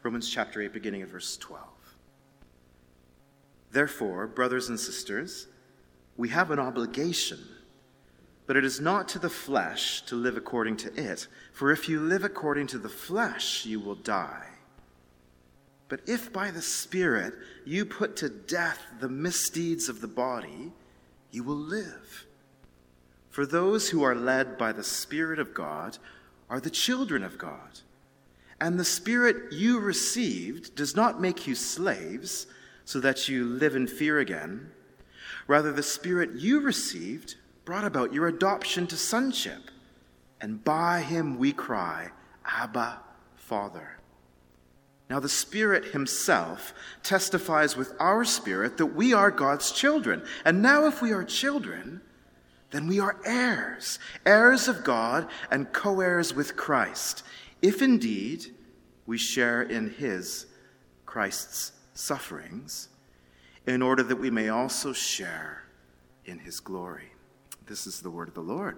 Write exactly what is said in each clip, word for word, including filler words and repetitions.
Romans chapter eight, beginning at verse twelve. Therefore, brothers and sisters, we have an obligation, but it is not to the flesh to live according to it. For if you live according to the flesh, you will die. But if by the Spirit you put to death the misdeeds of the body, you will live. For those who are led by the Spirit of God are the children of God. And the Spirit you received does not make you slaves, so that you live in fear again. Rather, the Spirit you received brought about your adoption to sonship, and by him we cry, Abba, Father. Now the Spirit himself testifies with our spirit that we are God's children. And now if we are children, then we are heirs, heirs of God and co-heirs with Christ, if indeed we share in his, Christ's, sufferings, in order that we may also share in his glory. This is the word of the Lord.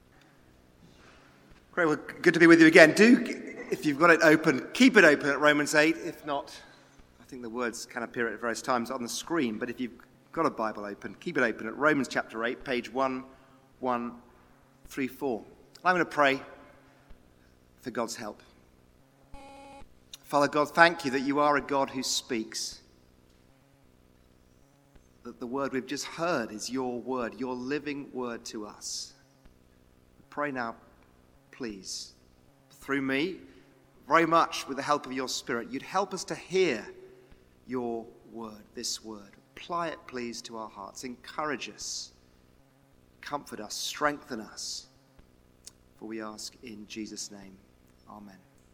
Great, well, good to be with you again. Do, if you've got it open, keep it open at Romans eight. If not, I think the words can appear at various times on the screen, but if you've got a Bible open, keep it open at Romans chapter eight, page one one three four. I'm going to pray for God's help. Father God, thank you that you are a God who speaks. That the word we've just heard is your word, your living word to us. Pray now, please, through me, very much with the help of your Spirit, you'd help us to hear your word, this word. Apply it, please, to our hearts. Encourage us, comfort us, strengthen us. For we ask in Jesus' name. Amen.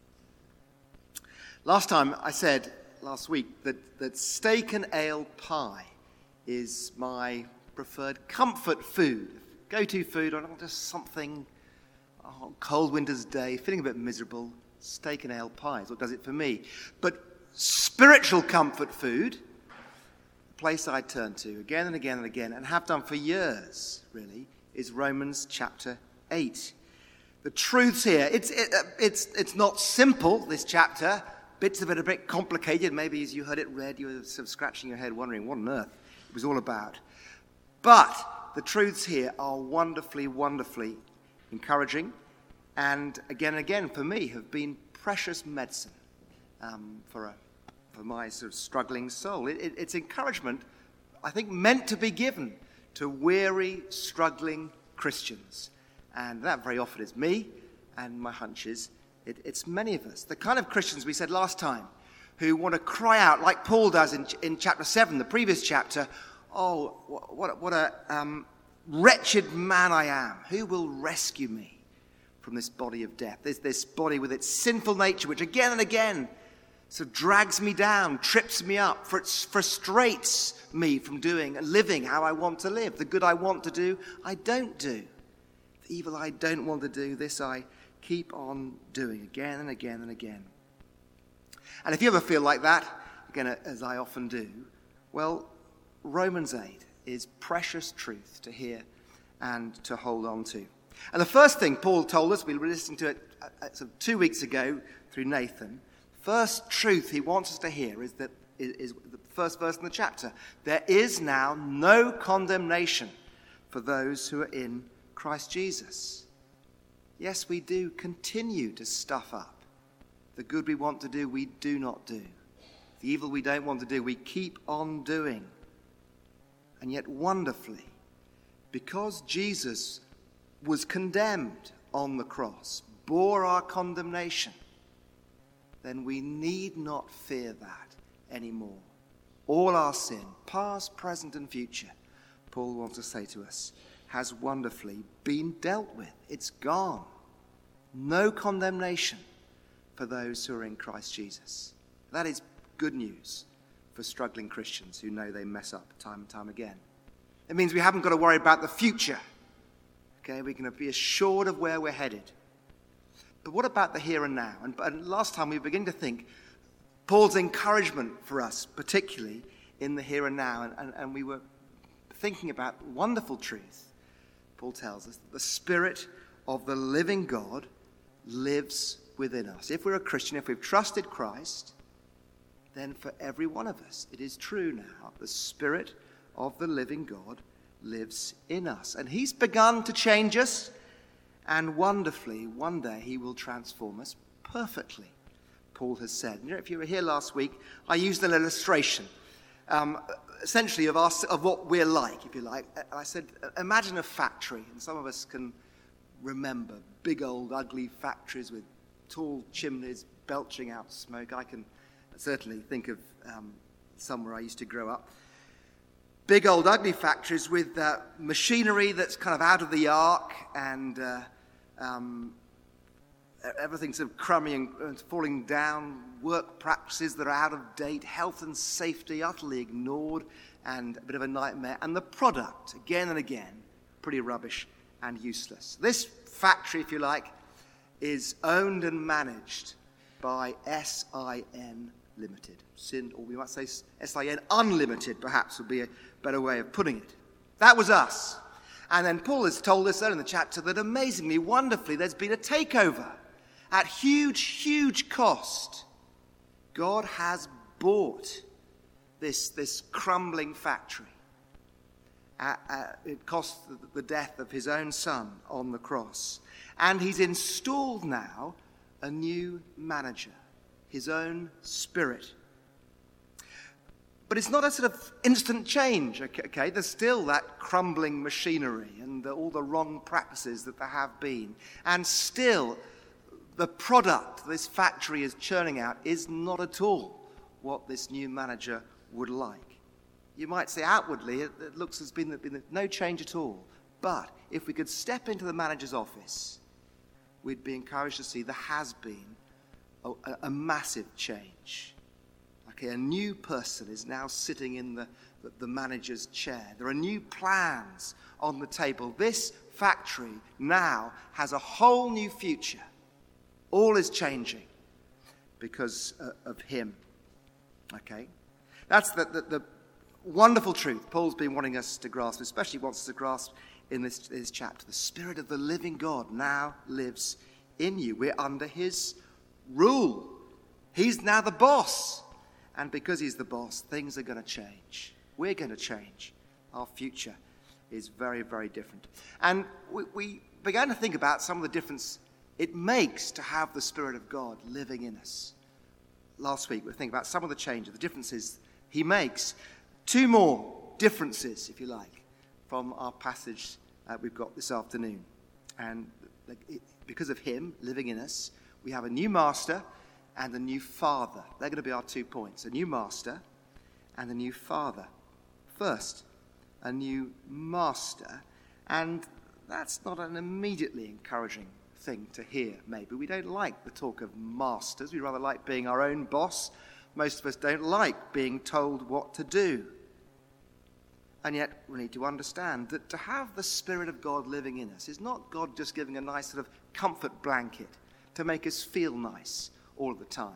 Last time I said, last week, that, that steak and ale pie is my preferred comfort food. Go-to food, or not just something, oh, cold winter's day, feeling a bit miserable, steak and ale pie is what does it for me. But spiritual comfort food, the place I turn to again and again and again, and have done for years, really, is Romans chapter eight. The truths here, it's, it, it's, it's not simple, this chapter. Bits of it are a bit complicated. Maybe as you heard it read, you were sort of scratching your head, wondering what on earth it was all about. But the truths here are wonderfully, wonderfully encouraging, and again and again, for me, have been precious medicine um, for a, for my sort of struggling soul. It, it, it's encouragement, I think, meant to be given to weary, struggling Christians. And that very often is me, and my hunch is It, it's many of us, the kind of Christians we said last time, who want to cry out, like Paul does in, in chapter seven, the previous chapter, oh, what, what, what a um, wretched man I am. Who will rescue me from this body of death? There's this body with its sinful nature, which again and again sort of drags me down, trips me up, frustrates me from doing and living how I want to live. The good I want to do, I don't do. The evil I don't want to do, this I keep on doing again and again and again. And if you ever feel like that, again, as I often do, well, Romans eight is precious truth to hear and to hold on to. And the first thing Paul told us, we were listening to it uh, sort of two weeks ago through Nathan, first truth he wants us to hear is that is, is the first verse in the chapter. There is now no condemnation for those who are in Christ Jesus. Yes, we do continue to stuff up. The good we want to do, we do not do. The evil we don't want to do, we keep on doing. And yet wonderfully, because Jesus was condemned on the cross, bore our condemnation, then we need not fear that anymore. All our sin, past, present, and future, Paul wants to say to us, has wonderfully been dealt with. It's gone. No condemnation for those who are in Christ Jesus. That is good news for struggling Christians who know they mess up time and time again. It means we haven't got to worry about the future. Okay, we can be assured of where we're headed. But what about the here and now? And, and last time we began to think Paul's encouragement for us, particularly in the here and now, and, and, and we were thinking about wonderful truth. Paul tells us that the Spirit of the living God lives within us. If we're a Christian, if we've trusted Christ, then for every one of us, it is true now. The Spirit of the living God lives in us. And he's begun to change us, and wonderfully, one day he will transform us perfectly, Paul has said. You know, if you were here last week, I used an illustration, um, essentially of, our, of what we're like, if you like. I said, imagine a factory, and some of us can remember big old ugly factories with tall chimneys belching out smoke. I can certainly think of um, somewhere I used to grow up. Big old ugly factories with uh, machinery that's kind of out of the arc, and uh, um, everything's sort of crumbling and falling down, work practices that are out of date, health and safety utterly ignored, and a bit of a nightmare. And the product, again and again, pretty rubbish and useless. This factory, if you like, is owned and managed by S I N Limited. Sin, or we might say S I N Unlimited, perhaps would be a better way of putting it. That was us. And then Paul has told us there in the chapter that amazingly, wonderfully, there's been a takeover at huge, huge cost. God has bought this, this crumbling factory. Uh, uh, it cost the, the death of his own son on the cross. And he's installed now a new manager, his own Spirit. But it's not a sort of instant change, okay? There's still that crumbling machinery and the, all the wrong practices that there have been. And still, the product this factory is churning out is not at all what this new manager would like. You might say outwardly it, it looks as been, been no change at all. But if we could step into the manager's office, we'd be encouraged to see there has been a, a, a massive change. Okay, a new person is now sitting in the, the, the manager's chair. There are new plans on the table. This factory now has a whole new future. All is changing because uh, of him. Okay? That's the, the, the wonderful truth Paul's been wanting us to grasp, especially wants us to grasp in this, this chapter. The Spirit of the living God now lives in you. We're under his rule. He's now the boss. And because he's the boss, things are going to change. We're going to change. Our future is very, very different. And we, we began to think about some of the difference it makes to have the Spirit of God living in us. Last week, we were thinking about some of the changes, the differences he makes. Two more differences, if you like, from our passage uh, we've got this afternoon. And because of him living in us, we have a new master and a new father. They're going to be our two points. A new master and a new father. First, a new master. And that's not an immediately encouraging thing to hear, maybe. We don't like the talk of masters. We rather like being our own boss. Most of us don't like being told what to do. And yet we need to understand that to have the Spirit of God living in us is not God just giving a nice sort of comfort blanket to make us feel nice all the time.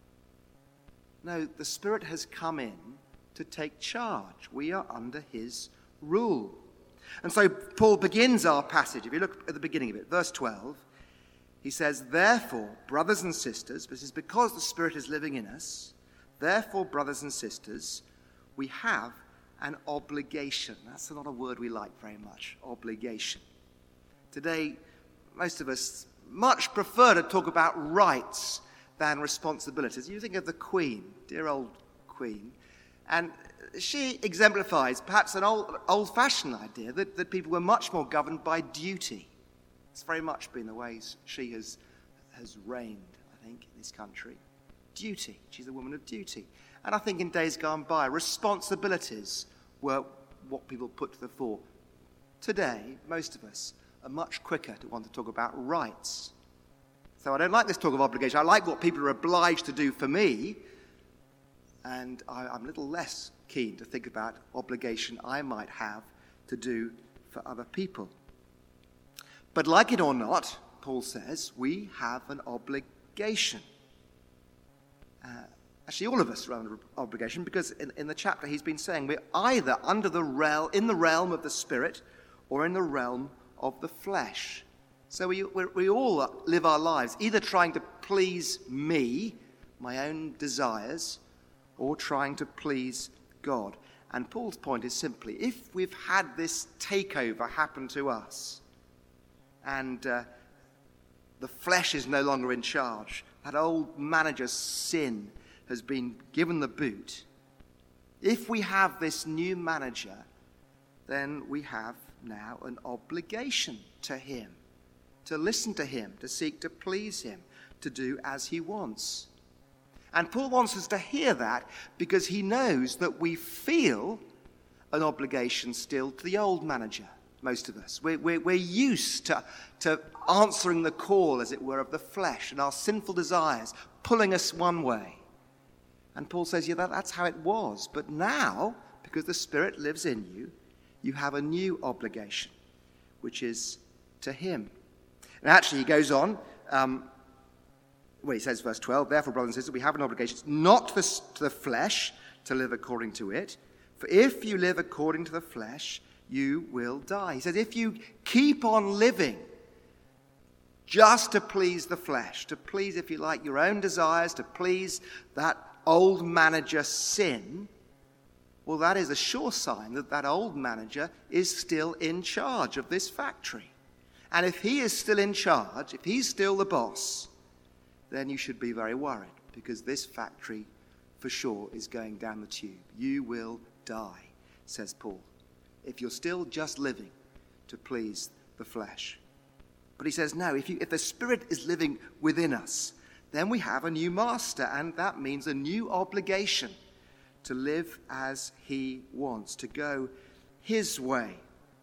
No, the Spirit has come in to take charge. We are under his rule. And so Paul begins our passage. If you look at the beginning of it, verse twelve, he says, therefore, brothers and sisters, this is because the Spirit is living in us, therefore, brothers and sisters, we have an obligation. That's not a word we like very much, obligation. Today, most of us much prefer to talk about rights than responsibilities. You think of the Queen, dear old Queen, and she exemplifies perhaps an old, old-fashioned idea that, that people were much more governed by duty. It's very much been the ways she has, has reigned, I think, in this country. Duty. She's a woman of duty. And I think in days gone by, responsibilities were what people put to the fore. Today, most of us are much quicker to want to talk about rights. So I don't like this talk of obligation. I like what people are obliged to do for me, and I, I'm a little less keen to think about obligation I might have to do for other people. But like it or not, Paul says, we have an obligation. Uh, actually, all of us are under obligation, because in, in the chapter he's been saying we're either under the realm, in the realm of the Spirit or in the realm of the flesh. So we, we, we all live our lives either trying to please me, my own desires, or trying to please God. And Paul's point is simply, if we've had this takeover happen to us, and uh, the flesh is no longer in charge, that old manager's sin has been given the boot, if we have this new manager, then we have now an obligation to him, to listen to him, to seek to please him, to do as he wants. And Paul wants us to hear that because he knows that we feel an obligation still to the old manager, most of us. We're, we're, we're used to, to answering the call, as it were, of the flesh and our sinful desires pulling us one way. And Paul says, yeah, that, that's how it was. But now, because the Spirit lives in you, you have a new obligation, which is to him. And actually, he goes on, um, well, he says, verse twelve, therefore, brothers and sisters, we have an obligation not to the, to the flesh to live according to it. For if you live according to the flesh, you will die. He says, if you keep on living just to please the flesh, to please, if you like, your own desires, to please that old manager sin, well, that is a sure sign that that old manager is still in charge of this factory. And if he is still in charge, if he's still the boss, then you should be very worried, because this factory for sure is going down the tube. You will die, says Paul, if you're still just living to please the flesh. But he says, no, if, you, if the Spirit is living within us, then we have a new master, and that means a new obligation to live as he wants, to go his way.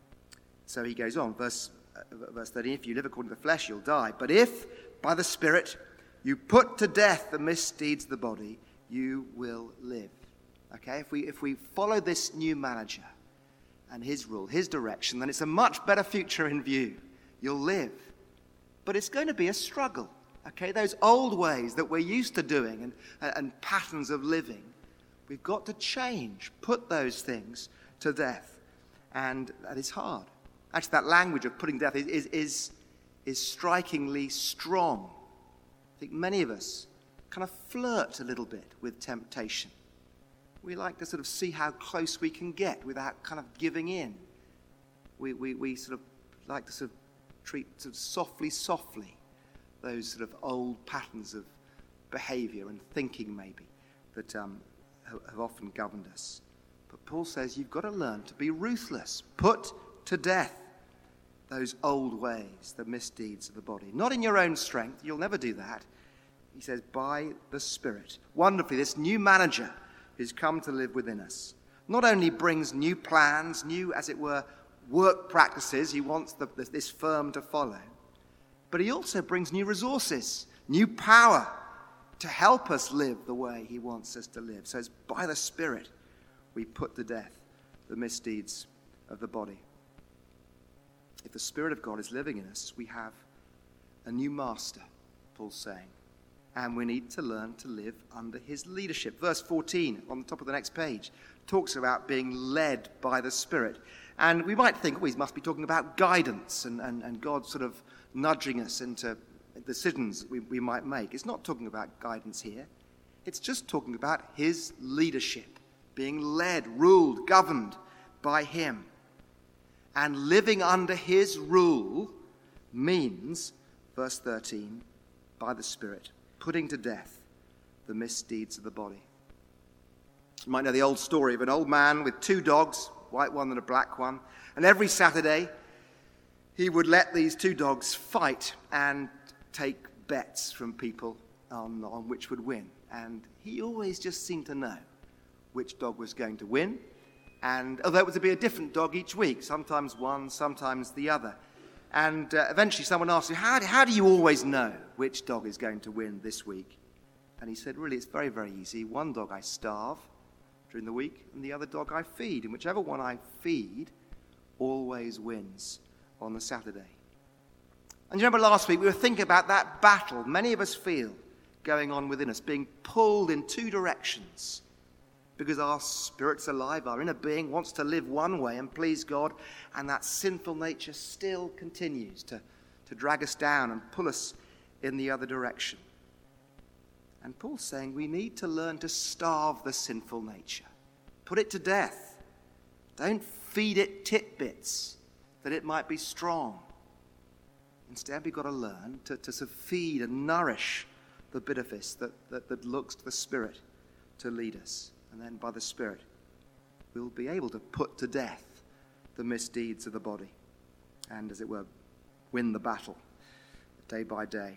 So he goes on, verse, uh, verse thirteen, if you live according to the flesh, you'll die. But if by the Spirit you put to death the misdeeds of the body, you will live. Okay, if we, if we follow this new manager and his rule, his direction, then it's a much better future in view. You'll live. But it's going to be a struggle. Okay, those old ways that we're used to doing and, and patterns of living, we've got to change, put those things to death. And that is hard. Actually, that language of putting death is, is, is, is strikingly strong. I think many of us kind of flirt a little bit with temptation. We like to sort of see how close we can get without kind of giving in. We, we, we sort of like to sort of treat sort of softly, softly those sort of old patterns of behavior and thinking maybe that um, have often governed us. But Paul says you've got to learn to be ruthless. Put to death those old ways, the misdeeds of the body. Not in your own strength. You'll never do that. He says, by the Spirit. Wonderfully, this new manager who's come to live within us not only brings new plans, new, as it were, work practices he wants the, this firm to follow, but he also brings new resources, new power to help us live the way he wants us to live. So it's by the Spirit we put to death the misdeeds of the body. If the Spirit of God is living in us, we have a new master, Paul's saying, and we need to learn to live under his leadership. Verse fourteen, on the top of the next page, talks about being led by the Spirit. And we might think, oh, he must be talking about guidance and, and, and God sort of nudging us into decisions we, we might make. It's not talking about guidance here. It's just talking about his leadership, being led, ruled, governed by him. And living under his rule means, verse thirteen, by the Spirit, putting to death the misdeeds of the body. You might know the old story of an old man with two dogs, a white one and a black one. And every Saturday, he would let these two dogs fight and take bets from people on, on which would win. And he always just seemed to know which dog was going to win. And although it was to be a different dog each week, sometimes one, sometimes the other. And uh, eventually someone asked him, how, how do you always know which dog is going to win this week? And he said, really, it's very, very easy. One dog I starve during the week, and the other dog I feed. And whichever one I feed always wins on the Saturday. And you remember last week we were thinking about that battle many of us feel going on within us, being pulled in two directions. Because our spirit's alive, our inner being wants to live one way and please God, and that sinful nature still continues to, to drag us down and pull us in the other direction. And Paul's saying we need to learn to starve the sinful nature. Put it to death. Don't feed it tidbits that it might be strong. Instead, we've got to learn to, to sort of feed and nourish the bit of this that, that, that looks to the Spirit to lead us. And then by the Spirit, we'll be able to put to death the misdeeds of the body and, as it were, win the battle day by day.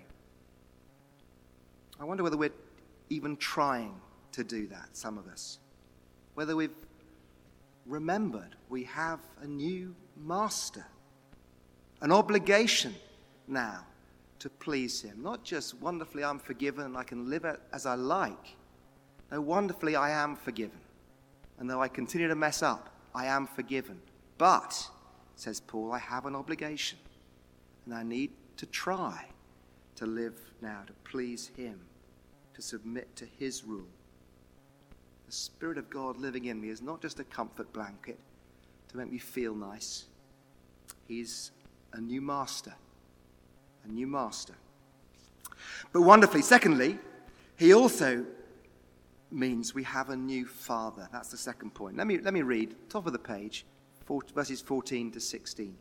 I wonder whether we're even trying to do that, some of us. Whether we've remembered we have a new master, an obligation now to please him. Not just wonderfully I'm forgiven and I can live as I like. No, wonderfully I am forgiven. And though I continue to mess up, I am forgiven. But, says Paul, I have an obligation. And I need to try to live now to please him, to submit to his rule. The Spirit of God living in me is not just a comfort blanket to make me feel nice. He's a new master. A new master. But wonderfully, secondly, he also means we have a new father. That's the second point. Let me, let me read, top of the page, four, verses fourteen to sixteen,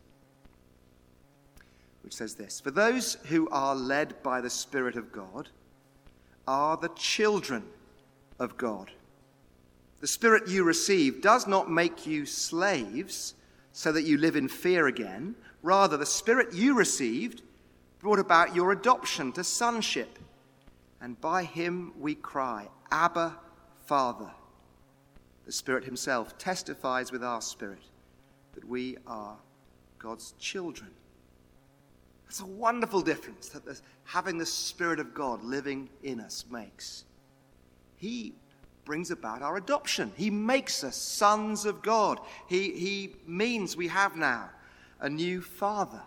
which says this. For those who are led by the Spirit of God are the children of God. The Spirit you receive does not make you slaves so that you live in fear again. Rather, the Spirit you received brought about your adoption to sonship. And by him we cry, Abba, Father. The Spirit himself testifies with our spirit that we are God's children. It's a wonderful difference that this, having the Spirit of God living in us makes. He brings about our adoption. He makes us sons of God. He, he means we have now a new father.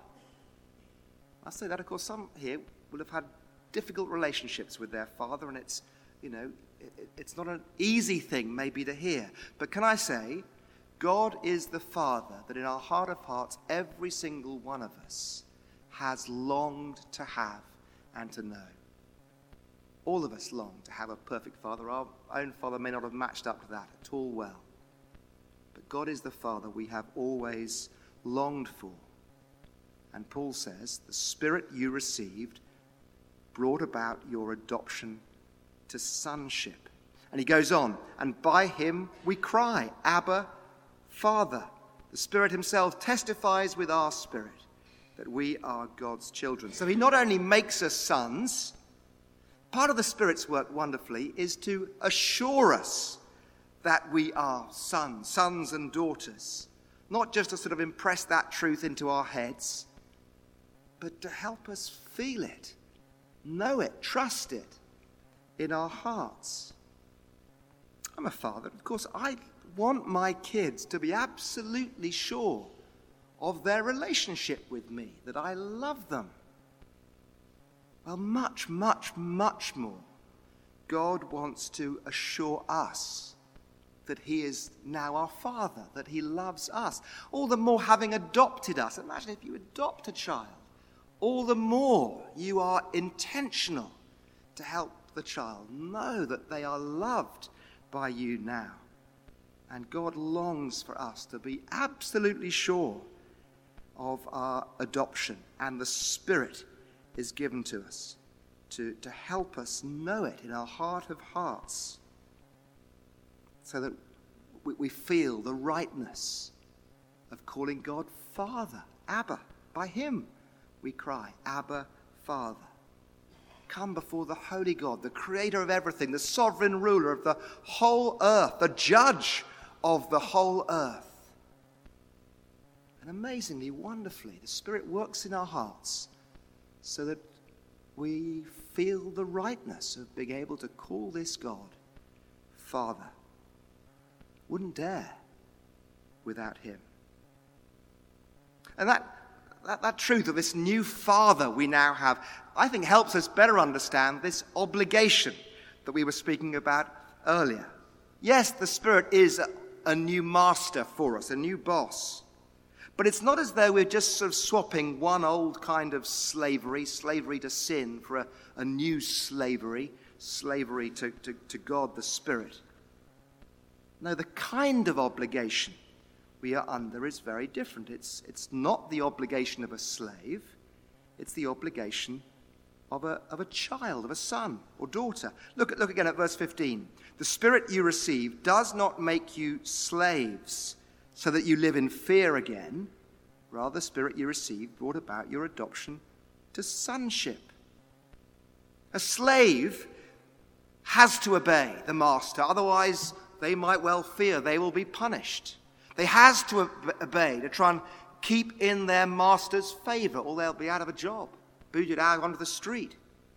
I say that, of course, some here will have had difficult relationships with their father, and it's, you know, it, it's not an easy thing maybe to hear. But can I say, God is the Father that in our heart of hearts, every single one of us has longed to have and to know. All of us long to have a perfect father. Our own father may not have matched up to that at all well. But God is the Father we have always longed for. And Paul says, the Spirit you received brought about your adoption to sonship. And he goes on, and by him we cry, Abba, Father. The Spirit himself testifies with our spirit that we are God's children. So he not only makes us sons, part of the Spirit's work wonderfully is to assure us that we are sons, sons and daughters. Not just to sort of impress that truth into our heads, but to help us feel it, know it, trust it in our hearts. I'm a father. Of course, I want my kids to be absolutely sure of their relationship with me, that I love them. Well, much, much, much more, God wants to assure us that he is now our Father, that he loves us. All the more having adopted us. Imagine if you adopt a child. All the more you are intentional to help the child know that they are loved by you now. And God longs for us to be absolutely sure of our adoption. And the Spirit is given to us to, to help us know it in our heart of hearts, so that we, we feel the rightness of calling God Father, Abba. By him we cry, Abba, Father. Come before the holy God, the creator of everything, the sovereign ruler of the whole earth, the judge of the whole earth. And amazingly, wonderfully, the Spirit works in our hearts so that we feel the rightness of being able to call this God Father. Wouldn't dare without him. And that, that, that truth of this new Father we now have, I think helps us better understand this obligation that we were speaking about earlier. Yes, the Spirit is a, a new master for us, a new boss. But it's not as though we're just sort of swapping one old kind of slavery, slavery to sin, for a, a new slavery, slavery to, to, to God, the Spirit. No, the kind of obligation we are under is very different. It's, it's not the obligation of a slave. It's the obligation of a, of a child, of a son or daughter. Look, at, look again at verse fifteen. The Spirit you receive does not make you slaves so that you live in fear again. Rather, the Spirit you receive brought about your adoption to sonship. A slave has to obey the master, otherwise they might well fear they will be punished. They has to obey to try and keep in their master's favor, or they'll be out of a job, booted out onto the street.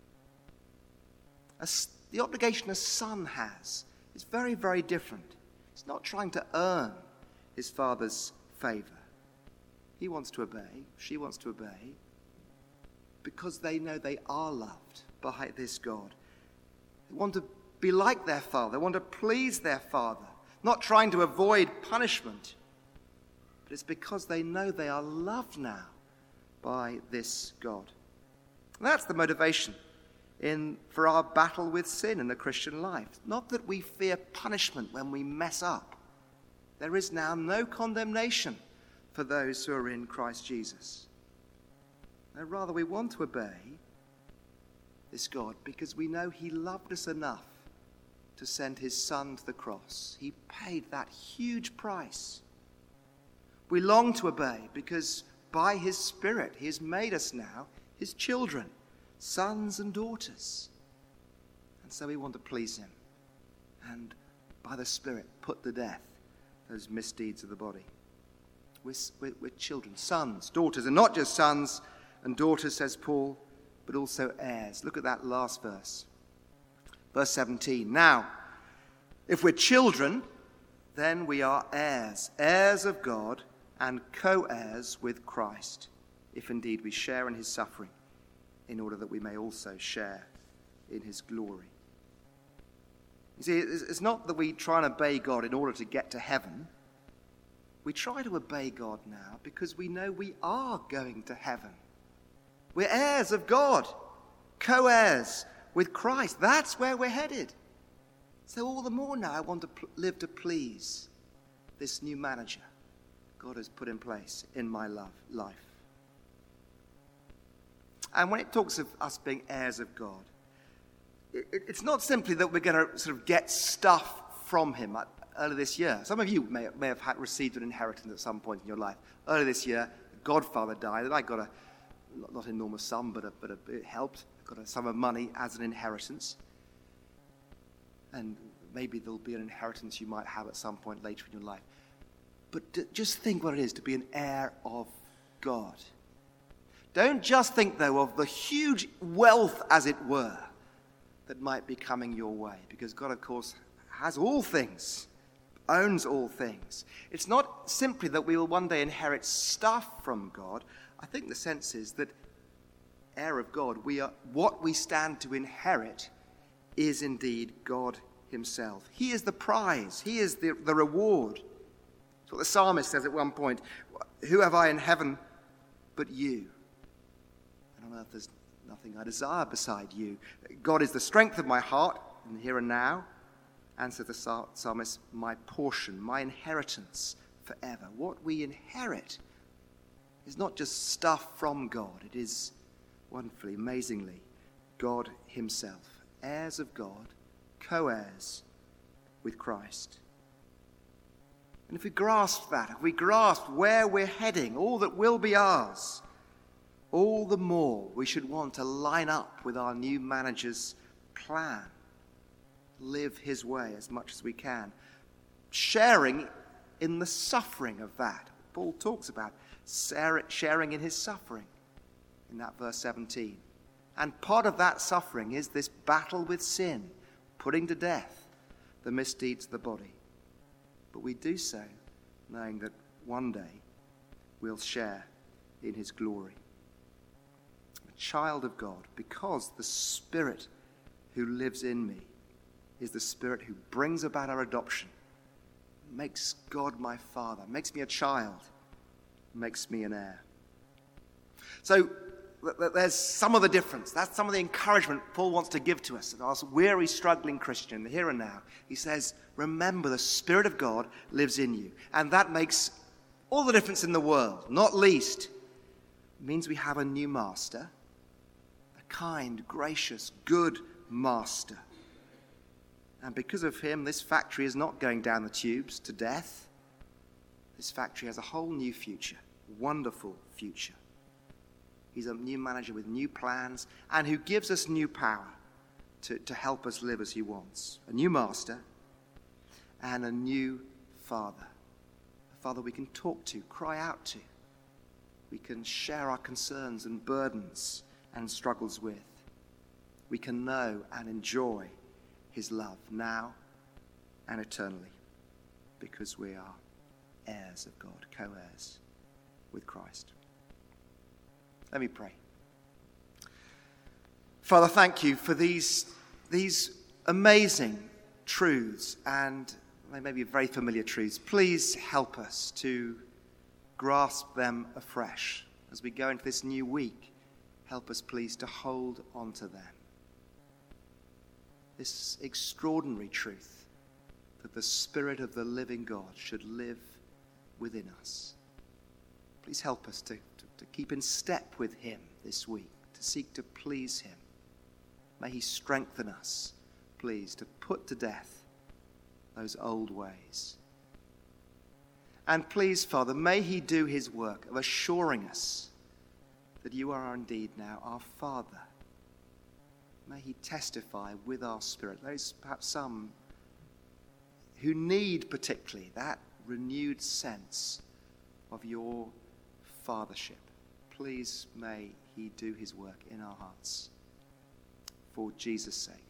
A, the obligation a son has is very, very different. He's not trying to earn his father's favor. He wants to obey, she wants to obey, because they know they are loved by this God. They want to be like their father. They want to please their father, not trying to avoid punishment. But it's because they know they are loved now by this God. And that's the motivation in for our battle with sin in the Christian life. Not that we fear punishment when we mess up. There is now no condemnation for those who are in Christ Jesus. No, rather we want to obey this God because we know he loved us enough to send his son to the cross. He paid that huge price. We long to obey because by his Spirit he has made us now his children, sons and daughters. And so we want to please him and by the Spirit put to death those misdeeds of the body. We're, we're, we're children, sons, daughters, and not just sons and daughters, says Paul, but also heirs. Look at that last verse. Verse seventeen. Now, if we're children, then we are heirs, heirs of God and co-heirs with Christ, if indeed we share in his suffering, in order that we may also share in his glory. You see, it's not that we try and obey God in order to get to heaven. We try to obey God now because we know we are going to heaven. We're heirs of God, co-heirs with Christ. That's where we're headed. So all the more now I want to pl- live to please this new manager God has put in place in my love, life. And when it talks of us being heirs of God, it, it's not simply that we're going to sort of get stuff from him. Earlier this year, some of you may, may have had, received an inheritance at some point in your life. Earlier this year, a godfather died, and I got a, not an enormous sum, but, a, but a, it helped. I got a sum of money as an inheritance. And maybe there'll be an inheritance you might have at some point later in your life. But d- just think what it is to be an heir of God. Don't just think, though, of the huge wealth, as it were, that might be coming your way. Because God, of course, has all things, owns all things. It's not simply that we will one day inherit stuff from God. I think the sense is that heir of God, we are what we stand to inherit is indeed God himself. He is the prize. He is the, the reward. That's what the psalmist says at one point. Who have I in heaven but you? And on earth there's nothing I desire beside you. God is the strength of my heart in the here and now. And says the psalmist, my portion, my inheritance forever. What we inherit is not just stuff from God. It is wonderfully, amazingly, God himself. Heirs of God, co-heirs with Christ. And if we grasp that, if we grasp where we're heading, all that will be ours, all the more we should want to line up with our new manager's plan. Live his way as much as we can, sharing in the suffering of that. Paul talks about sharing in his suffering in that verse seventeen. And part of that suffering is this battle with sin, putting to death the misdeeds of the body. But we do so knowing that one day we'll share in his glory. A child of God, because the Spirit who lives in me is the Spirit who brings about our adoption, makes God my Father, makes me a child, makes me an heir. So there's some of the difference. That's some of the encouragement Paul wants to give to us, our weary, struggling Christian, the here and now. He says, remember, the Spirit of God lives in you. And that makes all the difference in the world. Not least, it means we have a new master, a kind, gracious, good master. And because of him, this factory is not going down the tubes to death. This factory has a whole new future, wonderful future. He's a new manager with new plans and who gives us new power to, to help us live as he wants. A new master and a new father. A father we can talk to, cry out to. We can share our concerns and burdens and struggles with. We can know and enjoy his love now and eternally because we are heirs of God, co-heirs with Christ. Let me pray. Father, thank you for these, these amazing truths, and they may be very familiar truths. Please help us to grasp them afresh as we go into this new week. Help us, please, to hold on to them. This extraordinary truth that the Spirit of the living God should live within us. Please help us to, to, to keep in step with him this week, to seek to please him. May he strengthen us, please, to put to death those old ways. And please, Father, may he do his work of assuring us that you are indeed now our Father. May he testify with our spirit. Those perhaps some who need particularly that renewed sense of your fathership. Please may he do his work in our hearts. For Jesus' sake.